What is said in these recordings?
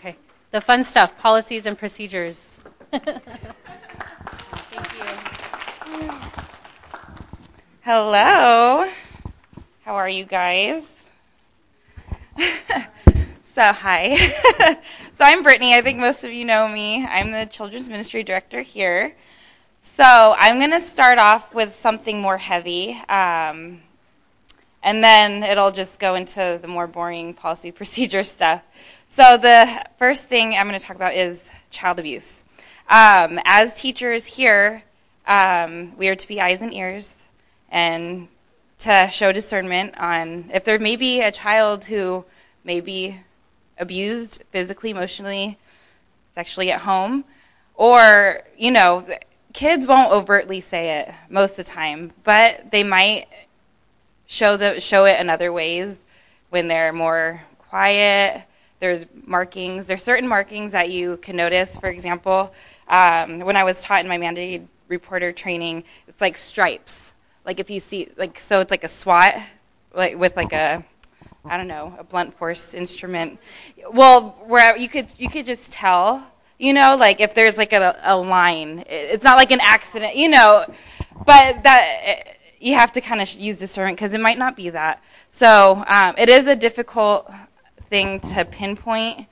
Okay. The fun stuff, policies and procedures. Thank you. Hello. How are you guys? Hi. So I'm Brittany. I think most of you know me. I'm the Children's Ministry Director here. So I'm going to start off with something more heavy, and then it'll just go into the more boring policy procedure stuff. So the first thing I'm going to talk about is child abuse. As teachers here, we are to be eyes and ears and to show discernment on if there may be a child who may be abused physically, emotionally, sexually at home, or, kids won't overtly say it most of the time, but they might show it in other ways when they're more quiet. There's certain markings that you can notice. For example, when I was taught in my mandated reporter training, it's like stripes. Like if you see, so it's like a SWAT, like with like a blunt force instrument. Well, where you could just tell, like if there's like a line. It's not like an accident, but that you have to kind of use discernment because it might not be that. So it is a difficult thing to pinpoint.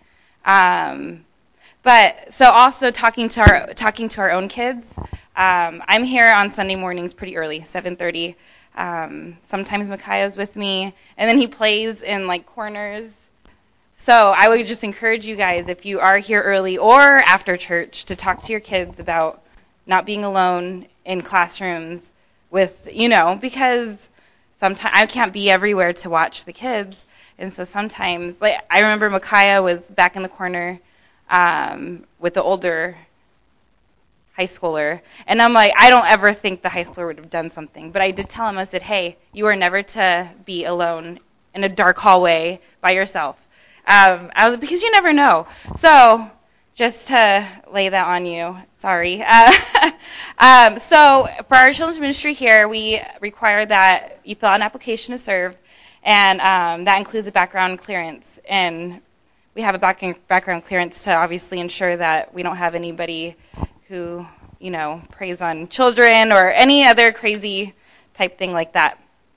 But so also talking to our own kids. I'm here on Sunday mornings pretty early, 7:30. Sometimes Micaiah's with me, and then he plays in like corners. So I would just encourage you guys, if you are here early or after church, to talk to your kids about not being alone in classrooms because sometimes I can't be everywhere to watch the kids. And so sometimes, like I remember Micaiah was back in the corner with the older high schooler, and I'm like, I don't ever think the high schooler would have done something, but I did tell him, I said, hey, you are never to be alone in a dark hallway by yourself, because you never know. So just to lay that on you, sorry. So for our children's ministry here, we require that you fill out an application to serve, and that includes a background clearance. And we have a background clearance to obviously ensure that we don't have anybody who, preys on children or any other crazy type thing like that.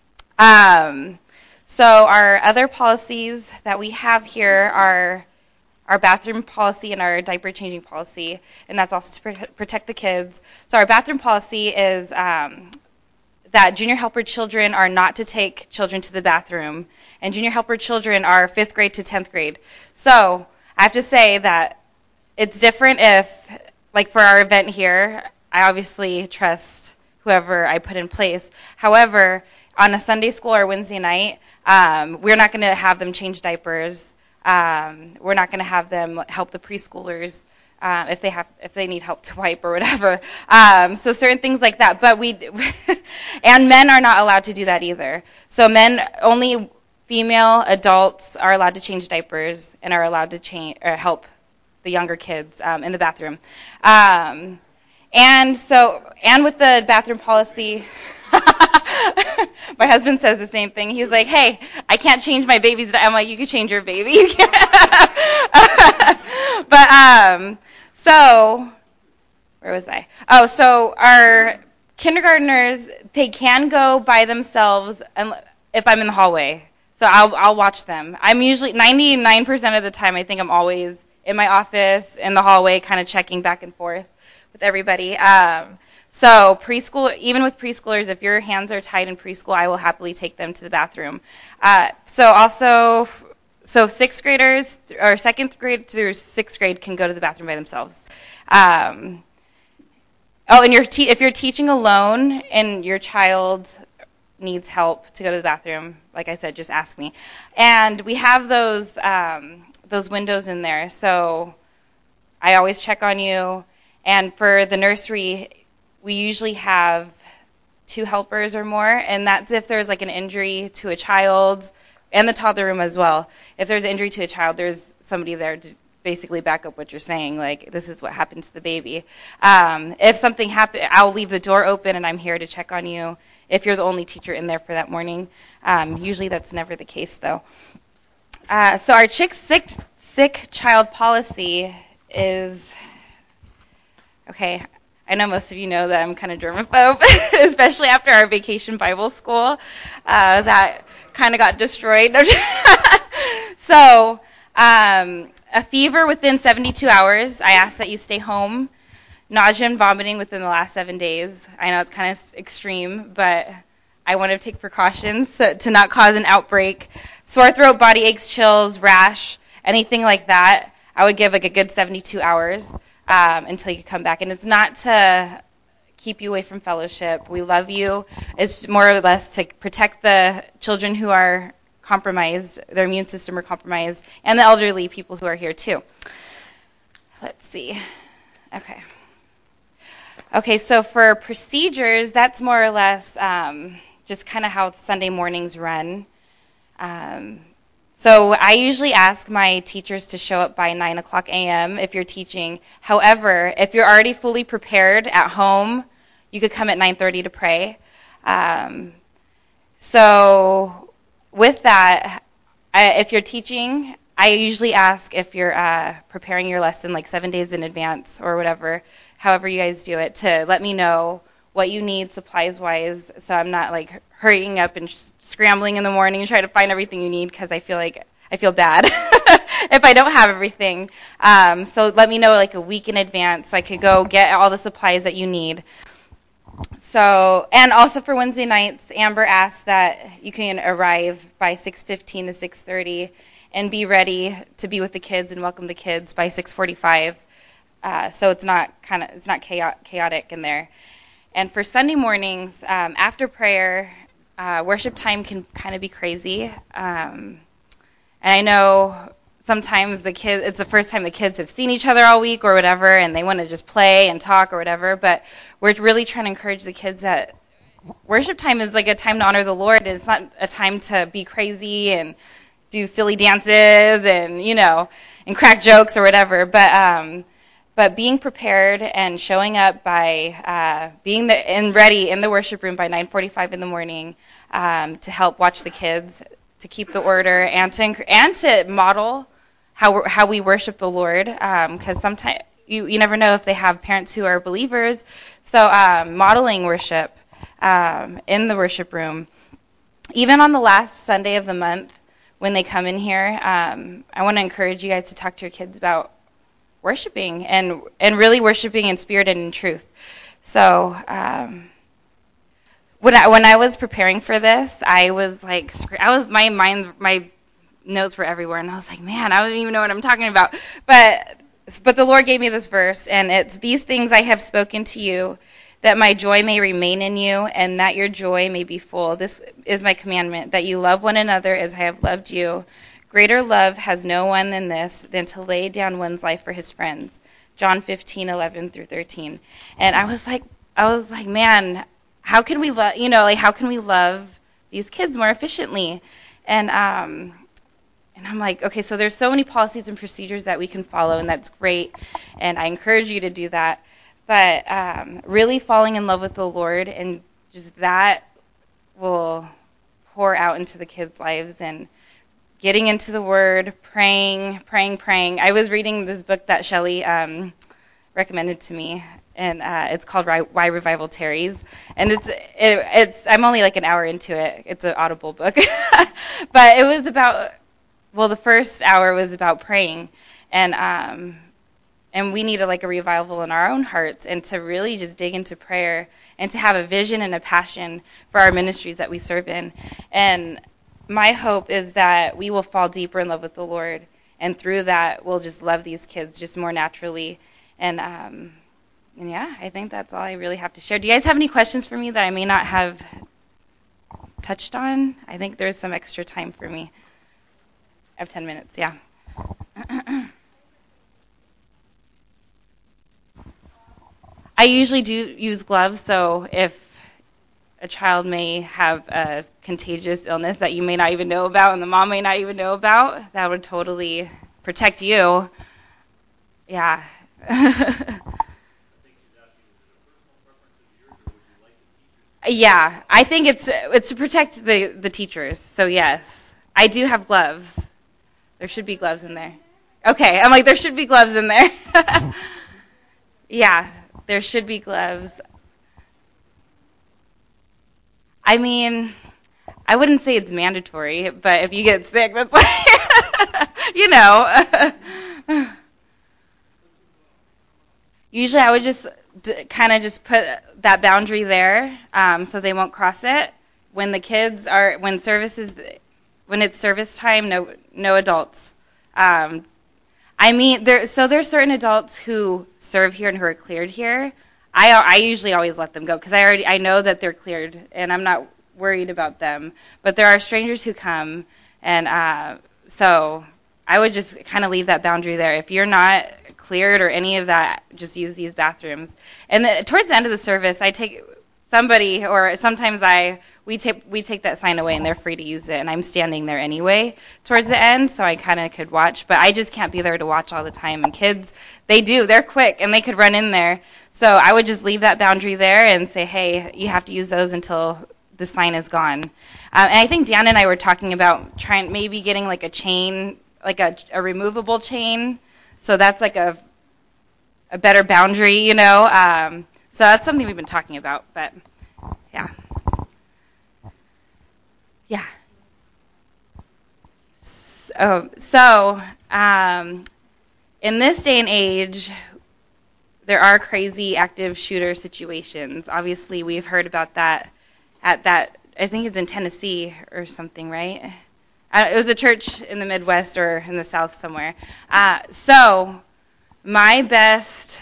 So our other policies that we have here are our bathroom policy and our diaper changing policy, and that's also to protect the kids. So our bathroom policy is that junior helper children are not to take children to the bathroom, and junior helper children are 5th grade to 10th grade. So I have to say that it's different if, like for our event here, I obviously trust whoever I put in place. However, on a Sunday school or Wednesday night, we're not going to have them change diapers. We're not going to have them help the preschoolers if they need help to wipe or whatever. So certain things like that. But and men are not allowed to do that either. So only female adults are allowed to change diapers and are allowed to help the younger kids in the bathroom. And with the bathroom policy, my husband says the same thing. He's like, hey, I can't change my baby's diaper. I'm like, you can change your baby. You can. But so where was I? Oh, so our kindergartners, they can go by themselves if I'm in the hallway. So I'll watch them. I'm usually 99% of the time. I think I'm always in my office in the hallway, kind of checking back and forth with everybody. So preschool, even with preschoolers, if your hands are tied in preschool, I will happily take them to the bathroom. So 6th graders or 2nd grade through 6th grade can go to the bathroom by themselves. And if you're teaching alone and your child needs help to go to the bathroom, like I said, just ask me. And we have those windows in there, so I always check on you. And for the nursery, we usually have 2 helpers or more, and that's if there's like an injury to a child, and the toddler room as well. If there's an injury to a child, there's somebody there to basically back up what you're saying, like this is what happened to the baby. If something happened, I'll leave the door open, and I'm here to check on you if you're the only teacher in there for that morning. Usually that's never the case, though. So our sick child policy is, okay, I know most of you know that I'm kind of germaphobe, especially after our vacation Bible school that kind of got destroyed. So, a fever within 72 hours, I ask that you stay home. Nausea and vomiting within the last 7 days. I know it's kind of extreme, but I want to take precautions to not cause an outbreak. Sore throat, body aches, chills, rash, anything like that, I would give like a good 72 hours until you come back. And it's not to keep you away from fellowship. We love you. It's more or less to protect the children who are compromised, their immune system are compromised, and the elderly people who are here too. Let's see. Okay, so for procedures, that's more or less just kind of how Sunday mornings run. So I usually ask my teachers to show up by 9 o'clock a.m. if you're teaching. However, if you're already fully prepared at home, you could come at 9:30 to pray. So with that, if you're teaching, I usually ask if you're preparing your lesson like 7 days in advance or whatever, however you guys do it, to let me know what you need supplies-wise, so I'm not like hurrying up and scrambling in the morning and trying to find everything you need, because I feel bad if I don't have everything. So let me know like a week in advance so I could go get all the supplies that you need. So, and also for Wednesday nights, Amber asked that you can arrive by 6:15 to 6:30 and be ready to be with the kids and welcome the kids by 6:45. So it's not chaotic in there. And for Sunday mornings, after prayer, worship time can kind of be crazy. And I know sometimes it's the first time the kids have seen each other all week or whatever, and they want to just play and talk or whatever. But we're really trying to encourage the kids that worship time is like a time to honor the Lord. It's not a time to be crazy and do silly dances and, and crack jokes or whatever. But being prepared and showing up by being there and ready in the worship room by 9:45 in the morning to help watch the kids, to keep the order, and to model how we worship the Lord, because sometimes you never know if they have parents who are believers. So modeling worship in the worship room, even on the last Sunday of the month when they come in here, I want to encourage you guys to talk to your kids about worshiping and really worshiping in spirit and in truth. So when I was preparing for this, I was my notes were everywhere, and I was like, man, I don't even know what I'm talking about. But the Lord gave me this verse, and it's, "These things I have spoken to you, that my joy may remain in you, and that your joy may be full. This is my commandment, that you love one another as I have loved you. Greater love has no one than this, than to lay down one's life for his friends." John 15:11 through 13. And I was like, man, how can we love, how can we love these kids more efficiently? And I'm like, okay, so there's so many policies and procedures that we can follow, and that's great, and I encourage you to do that. But really falling in love with the Lord, and just that will pour out into the kids' lives, and getting into the Word, praying. I was reading this book that Shelley recommended to me, and it's called Why Revival Tarries. And it's I'm only like an hour into it. It's an Audible book. But it was about, the first hour was about praying, and we needed like a revival in our own hearts, and to really just dig into prayer, and to have a vision and a passion for our ministries that we serve in. And my hope is that we will fall deeper in love with the Lord, and through that we'll just love these kids just more naturally. And yeah, I think that's all I really have to share. Do you guys have any questions for me that I may not have touched on? I think there's some extra time for me. I have 10 minutes, yeah. I usually do use gloves, so if a child may have a contagious illness that you may not even know about and the mom may not even know about, that would totally protect you. Yeah. Yeah, I think it's to protect the teachers. So yes, I do have gloves. There should be gloves in there. Okay, I'm like, there should be gloves in there. Yeah, there should be gloves. I mean, I wouldn't say it's mandatory, but if you get sick, that's like, you know. Usually I would just kind of just put that boundary there so they won't cross it. When it's service time, no adults. I mean, there's certain adults who serve here and who are cleared here. I usually always let them go because I know that they're cleared and I'm not worried about them. But there are strangers who come, and so I would just kind of leave that boundary there. If you're not cleared or any of that, just use these bathrooms. And towards the end of the service, I take somebody, or sometimes we take that sign away and they're free to use it, and I'm standing there anyway towards the end, so I kind of could watch, but I just can't be there to watch all the time. And kids, they're quick and they could run in there. So I would just leave that boundary there and say, hey, you have to use those until the sign is gone. And I think Dan and I were talking about maybe getting like a chain, like a removable chain. So that's like a better boundary, you know. So that's something we've been talking about, but yeah. Yeah. So in this day and age, there are crazy active shooter situations. Obviously, we've heard about that I think it's in Tennessee or something, right? It was a church in the Midwest or in the South somewhere. So my best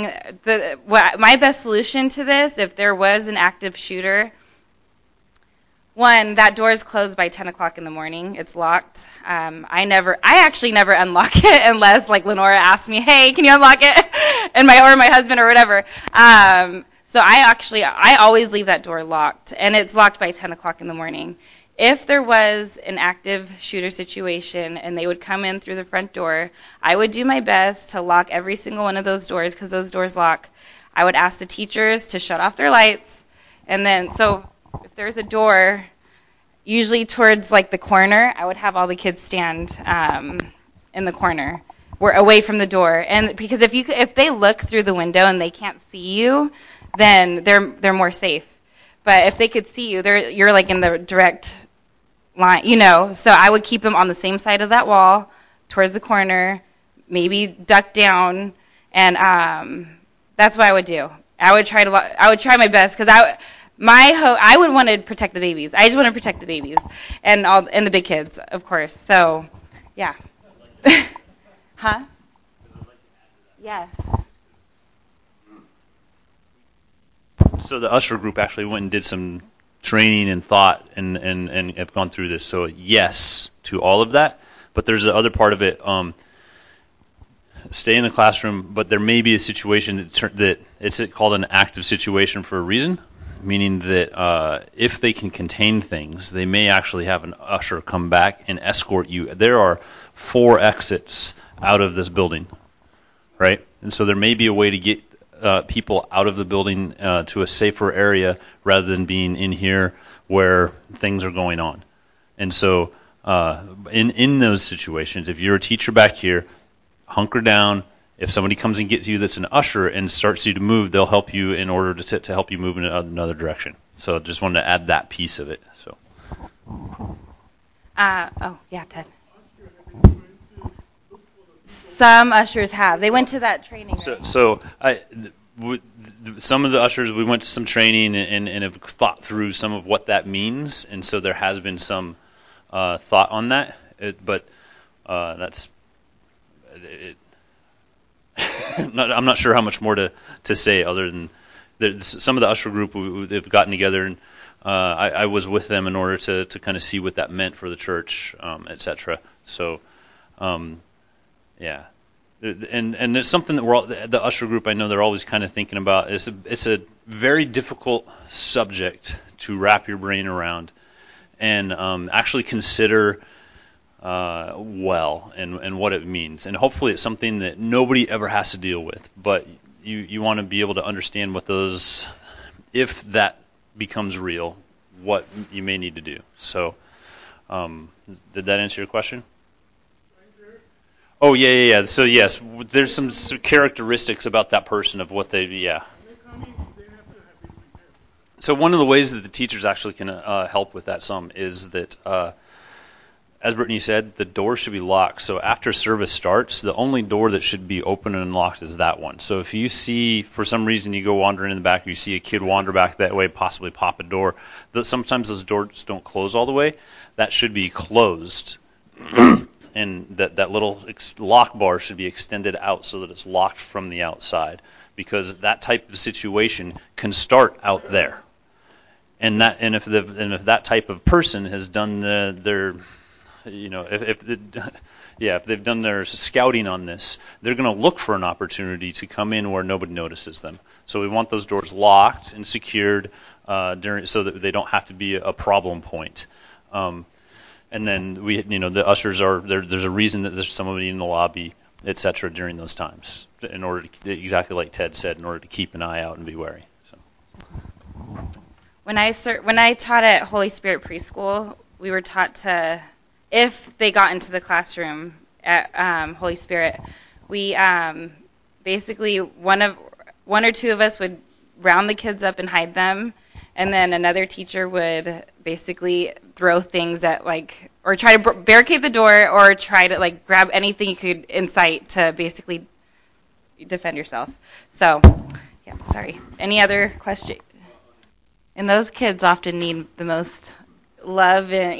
solution to this, if there was an active shooter, one, that door is closed by 10 o'clock in the morning. It's locked. I actually never unlock it unless like Lenora asks me, hey, can you unlock it? or my husband or whatever. So I always leave that door locked, and it's locked by 10 o'clock in the morning. If there was an active shooter situation and they would come in through the front door, I would do my best to lock every single one of those doors because those doors lock. I would ask the teachers to shut off their lights, and then so if there's a door, usually towards like the corner, I would have all the kids stand in the corner, away from the door. And because if they look through the window and they can't see you, then they're more safe. But if they could see you, you're like in the direct line, you know. So I would keep them on the same side of that wall, towards the corner, maybe duck down, and that's what I would do. I would try my best because I would want to protect the babies. I just want to protect the babies and the big kids, of course. So, yeah. Huh? Yes. So the usher group actually went and did some training and thought and have gone through this. So yes to all of that, but there's the other part of it. Stay in the classroom, but there may be a situation that it's called an active situation for a reason, meaning that if they can contain things, they may actually have an usher come back and escort you. There are 4 exits out of this building, right? And so there may be a way to get people out of the building to a safer area rather than being in here where things are going on. And so in those situations, if you're a teacher back here, hunker down. If somebody comes and gets you that's an usher and starts you to move, they'll help you in order to help you move in another direction. So just wanted to add that piece of it. So. Yeah, Ted. Some ushers have. They went to that training. Right? So some of the ushers, we went to some training and have thought through some of what that means, and so there has been some thought on that. But that's it. I'm not sure how much more to say other than some of the usher group have gotten together, and I was with them in order to kind of see what that meant for the church, etc. So, yeah. And there's something that the usher group, I know they're always kind of thinking about. It's a very difficult subject to wrap your brain around and actually consider well and what it means. And hopefully it's something that nobody ever has to deal with. But you want to be able to understand what those, if that becomes real, what you may need to do. So did that answer your question? Oh, yeah. So, yes, there's some characteristics about that person of what they, yeah. So one of the ways that the teachers actually can help with that some is that, as Brittany said, the door should be locked. So after service starts, the only door that should be open and locked is that one. So if you see, for some reason, you go wandering in the back, you see a kid wander back that way, possibly pop a door, sometimes those doors don't close all the way. That should be closed. And that little lock bar should be extended out so that it's locked from the outside, because that type of situation can start out there. And if that type of person has done their if they've done their scouting on this, they're going to look for an opportunity to come in where nobody notices them. So we want those doors locked and secured so that they don't have to be a problem point. And then the ushers there's a reason that there's somebody in the lobby, etc. during those times, in order to, exactly like Ted said, in order to keep an eye out and be wary. So. When I taught at Holy Spirit Preschool, we were taught to, if they got into the classroom at Holy Spirit, we basically one or two of us would round the kids up and hide them, and then another teacher would basically throw things at or try to barricade the door, or try to grab anything you could in sight to basically defend yourself. So, yeah, sorry. Any other question? And those kids often need the most love and,